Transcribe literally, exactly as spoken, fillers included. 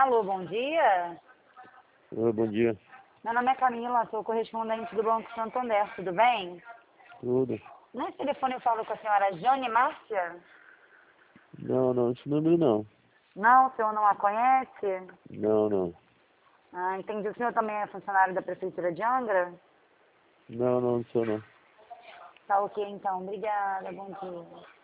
Alô, bom dia. Oi, bom dia. Meu nome é Camila, sou correspondente do Banco Santander, tudo bem? Tudo? Nesse telefone eu falo com a senhora Jane Márcia? Não, não, esse número não. Não, o senhor não a conhece? Não, não. Ah, entendi. O senhor também é funcionário da Prefeitura de Angra? Não, não, não sou não. Tá ok, então. Obrigada, bom dia.